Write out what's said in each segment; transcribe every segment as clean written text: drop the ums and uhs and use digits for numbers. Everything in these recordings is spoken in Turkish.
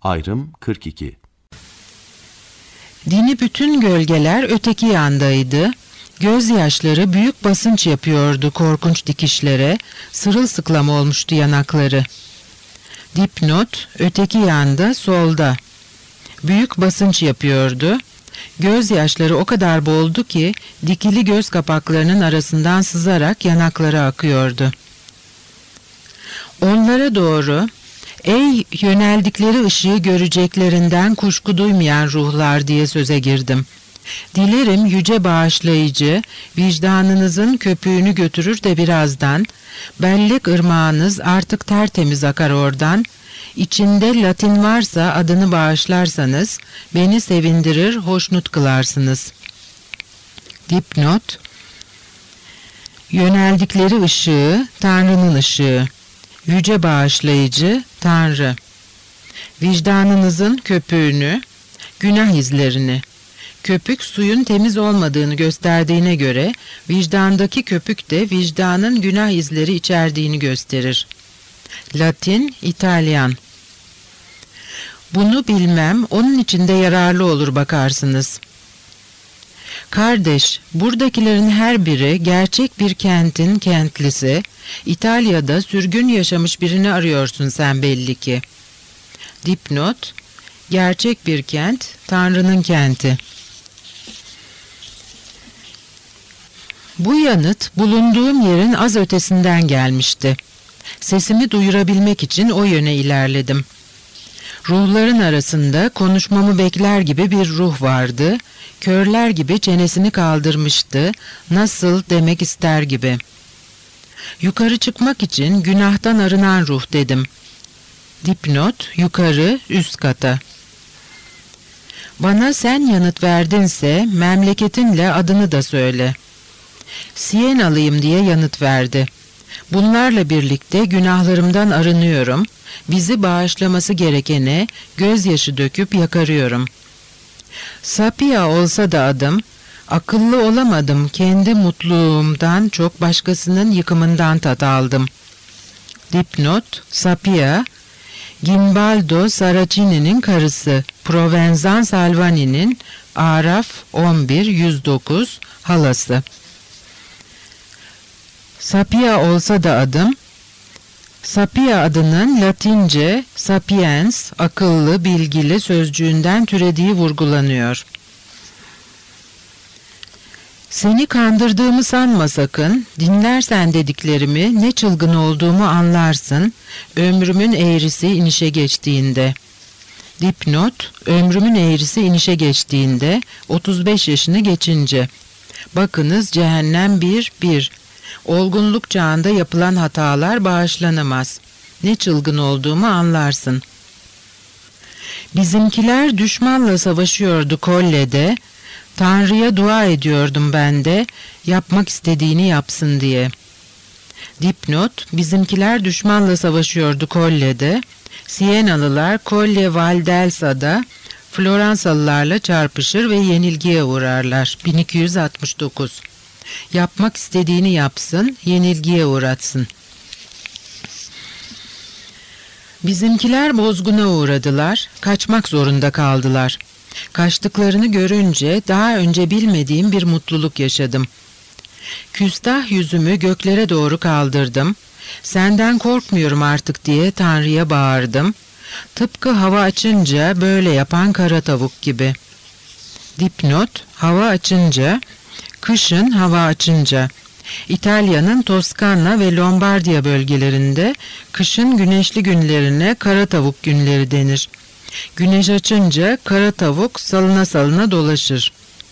Ayrım 42. Dini bütün gölgeler öteki yandaydı. Gözyaşları büyük basınç yapıyordu korkunç dikişlere, sırılsıklam olmuştu yanakları. Dipnot, öteki yanda solda. Büyük basınç yapıyordu. Gözyaşları o kadar boldu ki dikili göz kapaklarının arasından sızarak yanakları akıyordu. Onlara doğru, ''Ey yöneldikleri ışığı göreceklerinden kuşku duymayan ruhlar'' diye söze girdim. Dilerim yüce bağışlayıcı, vicdanınızın köpüğünü götürür de birazdan, bellek ırmağınız artık tertemiz akar oradan, içinde Latin varsa adını bağışlarsanız, beni sevindirir, hoşnut kılarsınız. Dipnot, yöneldikleri ışığı, Tanrı'nın ışığı, yüce bağışlayıcı, Tanrı, vicdanınızın köpüğünü, günah izlerini, köpük suyun temiz olmadığını gösterdiğine göre, vicdandaki köpük de vicdanın günah izleri içerdiğini gösterir. Latin, İtalyan. Bunu bilmem, onun için de yararlı olur bakarsınız. Kardeş, buradakilerin her biri gerçek bir kentin kentlisi, İtalya'da sürgün yaşamış birini arıyorsun sen belli ki. Dipnot, gerçek bir kent, Tanrı'nın kenti. Bu yanıt bulunduğum yerin az ötesinden gelmişti. Sesimi duyurabilmek için o yöne ilerledim. Ruhların arasında konuşmamı bekler gibi bir ruh vardı, körler gibi çenesini kaldırmıştı, nasıl demek ister gibi. Yukarı çıkmak için günahtan arınan ruh dedim. Dipnot, yukarı, üst kata. Bana sen yanıt verdinse memleketinle adını da söyle. Sienalıyım diye yanıt verdi. Bunlarla birlikte günahlarımdan arınıyorum, bizi bağışlaması gerekene gözyaşı döküp yakarıyorum. Sapia olsa da adım, akıllı olamadım, kendi mutluluğumdan çok başkasının yıkımından tat aldım. Dipnot, Sapia, Gimbaldo Saracini'nin karısı, Provenzan Salvani'nin Araf 11-109 halası. Sapia olsa da adım, Sapia adının Latince sapiens, akıllı, bilgili sözcüğünden türediği vurgulanıyor. Seni kandırdığımı sanma sakın, dinlersen dediklerimi ne çılgın olduğumu anlarsın, ömrümün eğrisi inişe geçtiğinde. Dipnot, ömrümün eğrisi inişe geçtiğinde, 35 yaşını geçince. Bakınız Cehennem 1-1. Olgunluk çağında yapılan hatalar bağışlanamaz. Ne çılgın olduğumu anlarsın. Bizimkiler düşmanla savaşıyordu Colle'de. Tanrı'ya dua ediyordum ben de, yapmak istediğini yapsın diye. Dipnot, bizimkiler düşmanla savaşıyordu Colle'de. Sienalılar Colle Valdelsa'da Floransalılarla çarpışır ve yenilgiye uğrarlar. 1269. Yapmak istediğini yapsın, yenilgiye uğratsın. Bizimkiler bozguna uğradılar, kaçmak zorunda kaldılar. Kaçtıklarını görünce daha önce bilmediğim bir mutluluk yaşadım. Küstah yüzümü göklere doğru kaldırdım. Senden korkmuyorum artık diye Tanrı'ya bağırdım. Tıpkı hava açınca böyle yapan kara tavuk gibi. Dipnot, hava açınca, kışın hava açınca. İtalya'nın Toskana ve Lombardiya bölgelerinde kışın güneşli günlerine kara tavuk günleri denir. Güneş açınca kara tavuk salına salına dolaşır.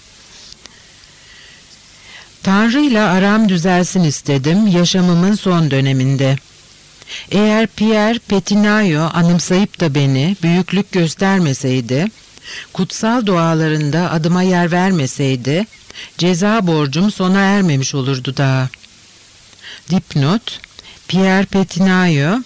Tanrı'yla aram düzelsin istedim yaşamımın son döneminde. Eğer Pierre Petinaio anımsayıp da beni büyüklük göstermeseydi, kutsal dualarında adıma yer vermeseydi, ceza borcum sona ermemiş olurdu daha. Dipnot, Pierre Petinaio,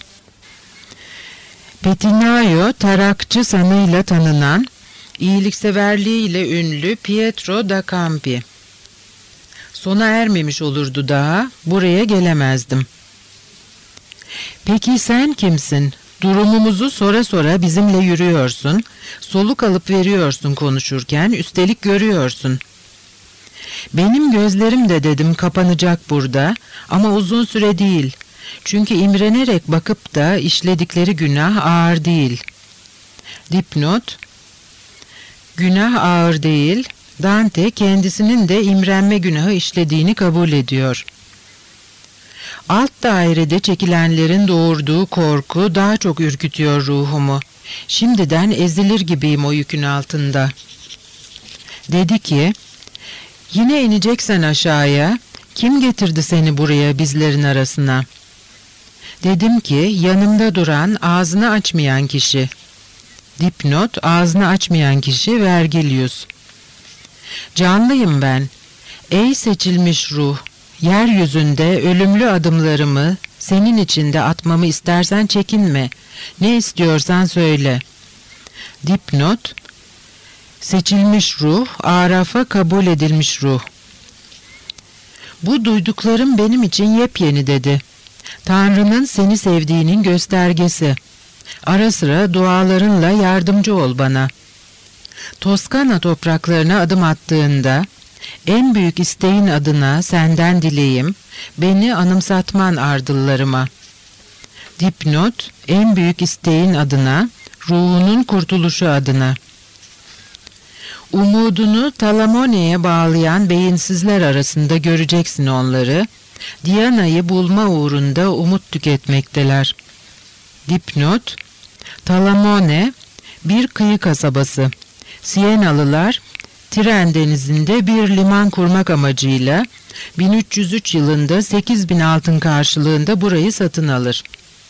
Petinaio tarakçı sanıyla tanınan, iyilikseverliğiyle ünlü Pietro da Campi. Sona ermemiş olurdu daha, buraya gelemezdim. Peki sen kimsin? Durumumuzu sora sora bizimle yürüyorsun, soluk alıp veriyorsun konuşurken, üstelik görüyorsun. Benim gözlerim de dedim kapanacak burada ama uzun süre değil. Çünkü imrenerek bakıp da işledikleri günah ağır değil. Dipnot: günah ağır değil, Dante kendisinin de imrenme günahı işlediğini kabul ediyor. Alt dairede çekilenlerin doğurduğu korku daha çok ürkütüyor ruhumu. Şimdiden ezilir gibiyim o yükün altında. Dedi ki, yine ineceksen aşağıya, kim getirdi seni buraya bizlerin arasına? Dedim ki, yanımda duran, ağzını açmayan kişi. Dipnot: ağzını açmayan kişi Vergilius. Canlıyım ben. Ey seçilmiş ruh, yeryüzünde ölümlü adımlarımı senin içinde atmamı istersen çekinme. Ne istiyorsan söyle. Dipnot: seçilmiş ruh, Araf'a kabul edilmiş ruh. Bu duyduklarım benim için yepyeni dedi. Tanrı'nın seni sevdiğinin göstergesi. Ara sıra dualarınla yardımcı ol bana. Toskana topraklarına adım attığında, en büyük isteğin adına senden dileğim, beni anımsatman ardıllarıma. Dipnot: en büyük isteğin adına, ruhunun kurtuluşu adına. Umudunu Talamone'ye bağlayan beyinsizler arasında göreceksin onları, Diana'yı bulma uğrunda umut tüketmekteler. Dipnot: Talamone, bir kıyı kasabası. Sienalılar, Tiren denizinde bir liman kurmak amacıyla 1303 yılında 8.000 altın karşılığında burayı satın alır.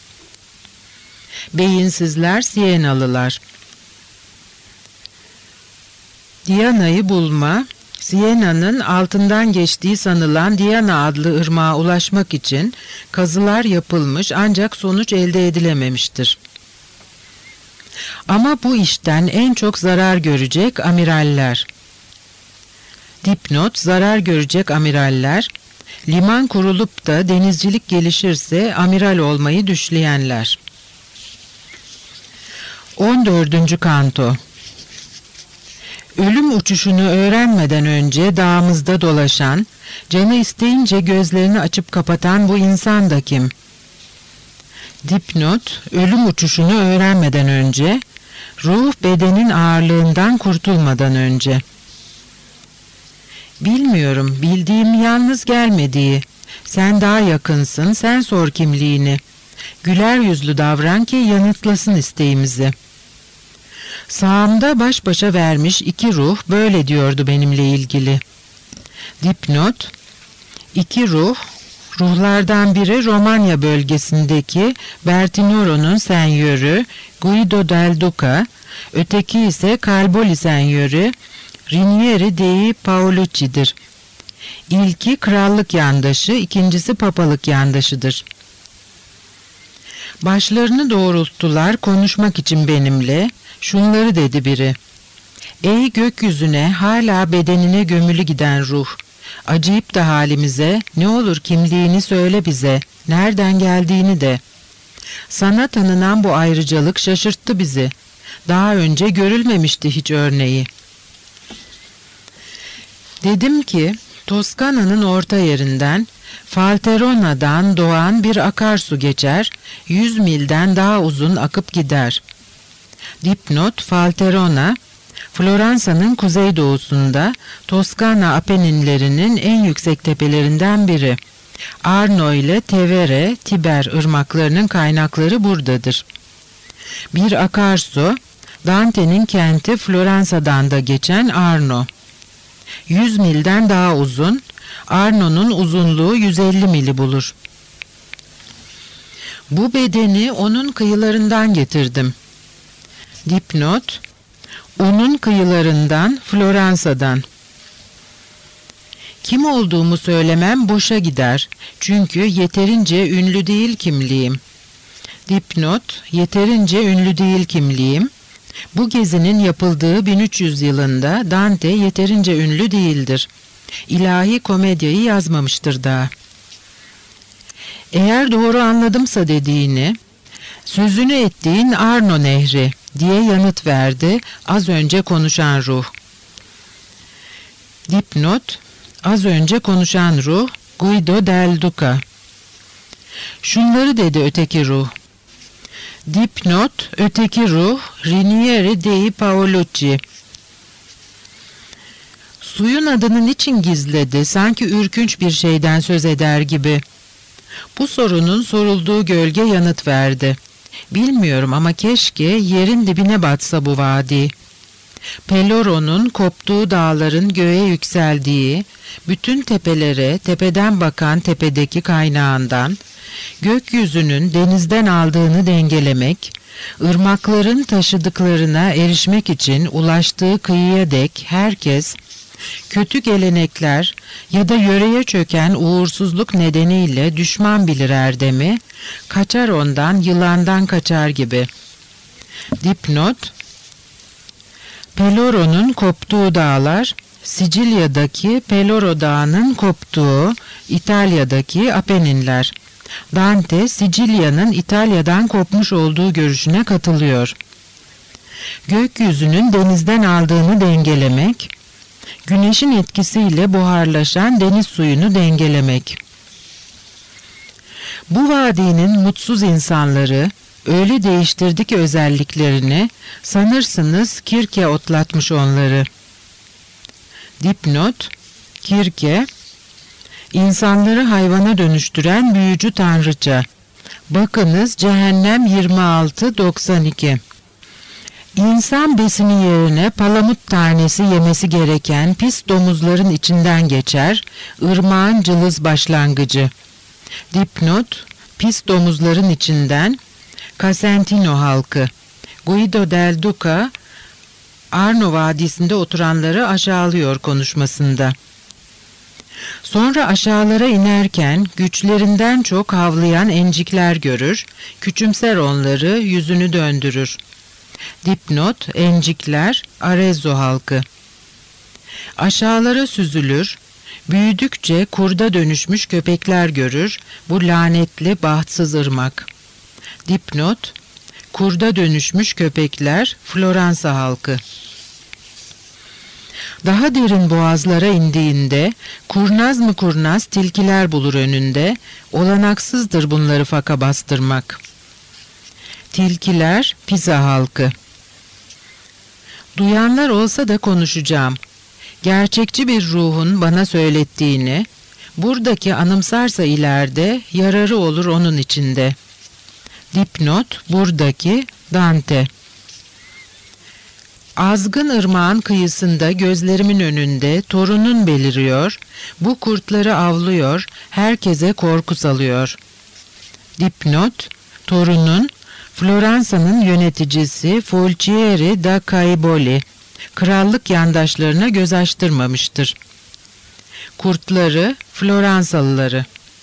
Beyinsizler Sienalılar. Diana'yı bulma, Siena'nın altından geçtiği sanılan Diana adlı ırmağa ulaşmak için kazılar yapılmış ancak sonuç elde edilememiştir. Ama bu işten en çok zarar görecek amiraller. Dipnot: zarar görecek amiraller, liman kurulup da denizcilik gelişirse amiral olmayı düşleyenler. 14. Kanto. Ölüm uçuşunu öğrenmeden önce dağımızda dolaşan, canı isteyince gözlerini açıp kapatan bu insan da kim? Dipnot: ölüm uçuşunu öğrenmeden önce, ruh bedenin ağırlığından kurtulmadan önce. Bilmiyorum, bildiğim yalnız gelmediği. Sen daha yakınsın, sen sor kimliğini. Güler yüzlü davran ki yanıtlasın isteğimizi. Sağımda baş başa vermiş iki ruh böyle diyordu benimle ilgili. Dipnot: iki ruh, ruhlardan biri Romanya bölgesindeki Bertinoro'nun senyörü Guido del Duca, öteki ise Calboli senyörü Rinieri dei Paolucci'dir. İlki krallık yandaşı, ikincisi papalık yandaşıdır. Başlarını doğrulttular konuşmak için benimle. Şunları dedi biri: ey gökyüzüne hala bedenine gömülü giden ruh, acıyıp da halimize, ne olur kimliğini söyle bize, nereden geldiğini de. Sana tanınan bu ayrıcalık şaşırttı bizi. Daha önce görülmemişti hiç örneği. Dedim ki, Toskana'nın orta yerinden, Falterona'dan doğan bir akarsu geçer, 100 milden daha uzun akıp gider. Dipnot: Falterona, Floransa'nın kuzeydoğusunda Toskana Apenninlerinin en yüksek tepelerinden biri. Arno ile Tevere, Tiber ırmaklarının kaynakları buradadır. Bir akarsu, Dante'nin kenti Floransa'dan da geçen Arno. 100 milden daha uzun, Arno'nun uzunluğu 150 mili bulur. Bu bedeni onun kıyılarından getirdim. Dipnot: onun kıyılarından, Floransa'dan. Kim olduğumu söylemem boşa gider. Çünkü yeterince ünlü değil kimliğim. Dipnot: yeterince ünlü değil kimliğim. Bu gezinin yapıldığı 1300 yılında Dante yeterince ünlü değildir. İlahi Komedya'yı yazmamıştır daha. Eğer doğru anladımsa dediğini, Sözünü ettiğin Arno Nehri diye yanıt verdi az önce konuşan ruh. Dipnot: az önce konuşan ruh Guido del Duca. Şunları dedi öteki ruh. Dipnot: öteki ruh Rinieri dei Paolucci. Suyun adını niçin gizledi, sanki ürkünç bir şeyden söz eder gibi. Bu sorunun sorulduğu gölge yanıt verdi. Bilmiyorum ama keşke yerin dibine batsa bu vadi. Peloro'nun koptuğu dağların göğe yükseldiği, bütün tepelere tepeden bakan tepedeki kaynağından, gökyüzünün denizden aldığını dengelemek, ırmakların taşıdıklarına erişmek için ulaştığı kıyıya dek herkes, kötü gelenekler ya da yöreye çöken uğursuzluk nedeniyle düşman bilir erdemi, kaçar ondan, yılandan kaçar gibi. Dipnot: Peloro'nun koptuğu dağlar, Sicilya'daki Peloro Dağı'nın koptuğu İtalya'daki Apenninler. Dante, Sicilya'nın İtalya'dan kopmuş olduğu görüşüne katılıyor. Gökyüzünün denizden aldığını dengelemek, güneşin etkisiyle buharlaşan deniz suyunu dengelemek. Bu vadinin mutsuz insanları öyle değiştirdi ki özelliklerini, sanırsınız Kirke otlatmış onları. Dipnot: Kirke, insanları hayvana dönüştüren büyücü tanrıça. Bakınız Cehennem 26-92. İnsan besini yerine palamut tanesi yemesi gereken pis domuzların içinden geçer, ırmağın cılız başlangıcı. Dipnot: pis domuzların içinden, Casentino halkı. Guido del Duca, Arno Vadisi'nde oturanları aşağılıyor konuşmasında. Sonra aşağılara inerken güçlerinden çok havlayan encikler görür, küçümser onları, yüzünü döndürür. Dipnot: encikler, Arezzo halkı. Aşağılara süzülür, büyüdükçe kurda dönüşmüş köpekler görür, bu lanetli bahtsız ırmak. Dipnot: kurda dönüşmüş köpekler, Floransa halkı. Daha derin boğazlara indiğinde kurnaz mı kurnaz tilkiler bulur önünde, olanaksızdır bunları faka bastırmak. Tilkiler, Pisa halkı. Duyanlar olsa da konuşacağım. Gerçekçi bir ruhun bana söylettiğini, buradaki anımsarsa ileride yararı olur onun içinde. Dipnot: buradaki Dante. Azgın ırmağın kıyısında gözlerimin önünde torunun beliriyor, bu kurtları avlıyor, herkese korku salıyor. Dipnot: torunun, Floransa'nın yöneticisi Folcieri da Caiboli, krallık yandaşlarına göz açtırmamıştır. Kurtları, Floransalıları.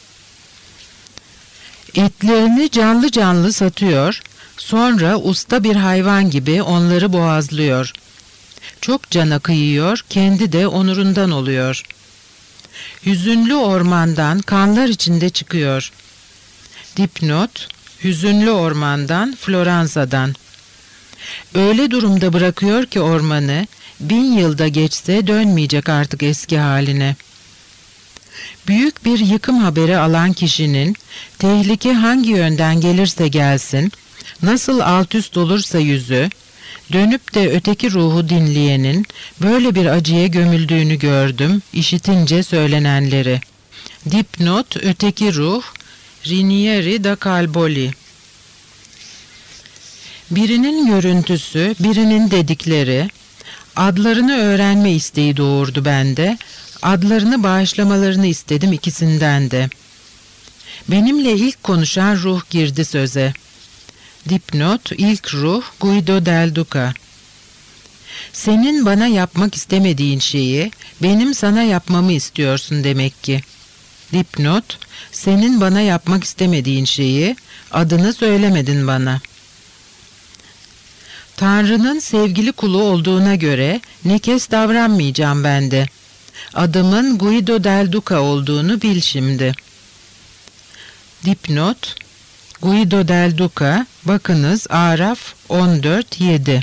Etlerini canlı canlı satıyor, sonra usta bir hayvan gibi onları boğazlıyor. Çok cana kıyıyor, kendi de onurundan oluyor. Hüzünlü ormandan kanlar içinde çıkıyor. Dipnot: hüzünlü ormandan, Floransa'dan. Öyle durumda bırakıyor ki ormanı, 1000 yılda geçse dönmeyecek artık eski haline. Büyük bir yıkım haberi alan kişinin, tehlike hangi yönden gelirse gelsin, nasıl altüst olursa yüzü, dönüp de öteki ruhu dinleyenin böyle bir acıya gömüldüğünü gördüm, işitince söylenenleri. Dipnot: öteki ruh, Rinieri da Calboli. Birinin görüntüsü, birinin dedikleri, adlarını öğrenme isteği doğurdu bende, adlarını bağışlamalarını istedim ikisinden de. Benimle ilk konuşan ruh girdi söze. Dipnot: ilk ruh Guido del Duca. Senin bana yapmak istemediğin şeyi benim sana yapmamı istiyorsun demek ki. Dipnot: senin bana yapmak istemediğin şeyi adını söylemedin bana. Tanrı'nın sevgili kulu olduğuna göre nekes davranmayacağım ben de. Adımın Guido del Duca olduğunu bil şimdi. Dipnot: Guido del Duca, bakınız Araf 14:7.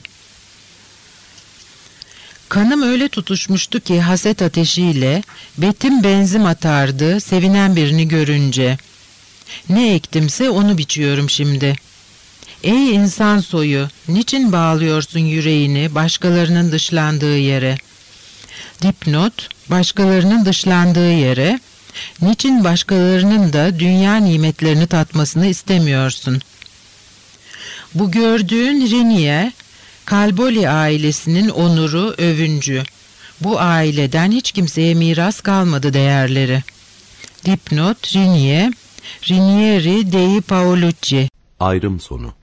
Kanım öyle tutuşmuştu ki haset ateşiyle betim benzin atardı sevinen birini görünce. Ne ektimse onu biçiyorum şimdi. Ey insan soyu, niçin bağlıyorsun yüreğini başkalarının dışlandığı yere? Dipnot, başkalarının dışlandığı yere, niçin başkalarının da dünya nimetlerini tatmasını istemiyorsun? Bu gördüğün Rinnie, Kalboli ailesinin onuru, övüncü. Bu aileden hiç kimseye miras kalmadı değerleri. Dipnot, Rinnie, Rinieri dei Paolucci. Ayrım sonu.